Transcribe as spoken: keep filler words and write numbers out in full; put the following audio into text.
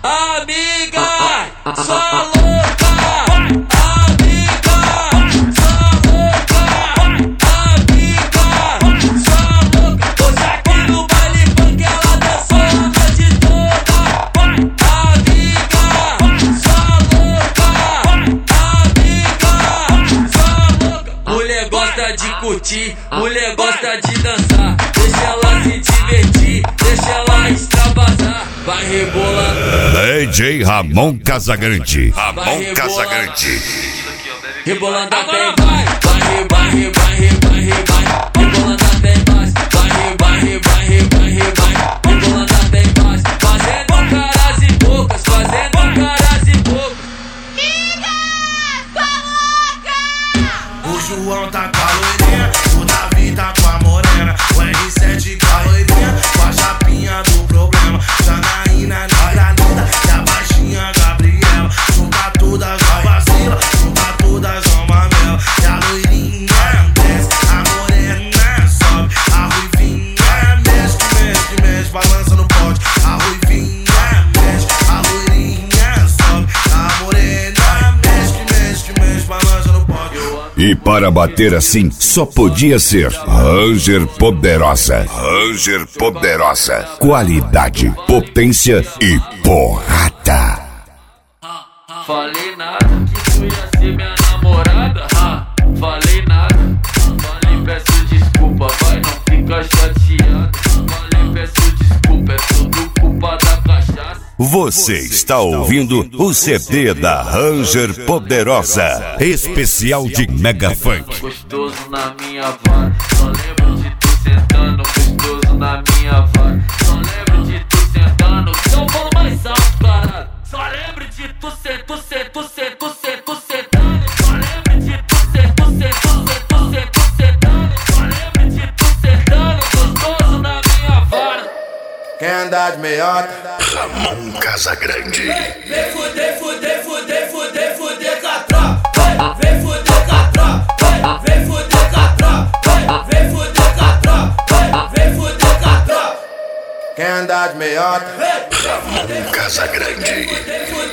Amiga, sua louca. Amiga, sua louca. Amiga, sua louca. Hoje aqui no baile funk ela dançou a noite toda. Amiga, sua louca. Amiga, sua louca. Mulher gosta de curtir, mulher gosta de dançar. Deixa ela se divertir, deixa ela extravasar. Vai rebolando. D J Ramon Casagrande. Ramon Casagrande. Rebolando até vai, vai, vai, vai, vai, vai, vai. Rebolando até mais, vai, vai, vai, vai, vai, vai. Rebolando até mais, fazendo caras e bocas, fazendo caras e bocas. Liga, sua louca! O João tá com a loirinha, o Davi tá com a morena, o R sete com a loirinha, com a chapinha do problema. Janaína, negra linda, e a baixinha Gabriela. Junta todas na vacila, junta todas numa mela. E a loirinha desce, a morena sobe, a ruivinha mexe, que mexe, que mexe, balança no pote. A ruivinha mexe, a loirinha sobe, a morena mexe, que mexe, que mexe, balança no pote. E para bater assim, só podia ser Ranger Poderosa. Ranger Poderosa. Qualidade, potência e porrada. Falei nada, que tu ia ser minha namorada. Ah, falei nada, falei peço desculpa, vai, não fica chateado. Falei peço desculpa, é tudo culpa da cachaça. Você está ouvindo o C D da Ranger Poderosa, especial de Mega Funk. Gostoso na minha vara, só lembro de tu sentando. Gostoso na minha vara, só lembro de tu sentando. Então fala mais alto, caralho. Só lembro de tu ser, tu ser, tu ser, tu ser, tu sentando. Só lembro de tu ser, tu ser, tu ser, tu ser, tu sentando. Só lembro de tu sentando. Gostoso na minha vara. Quer andar de meiota? Ramon Casagrande. Vem fuder, fuder, fuder, fuder, fuder com a tropa. Vem fuder com a tropa. Vem fuder com a tropa. Vem fuder com a tropa. Vem fuder com a tropa. Quer andar de meiota? Ramon Casagrande. Vem fuder.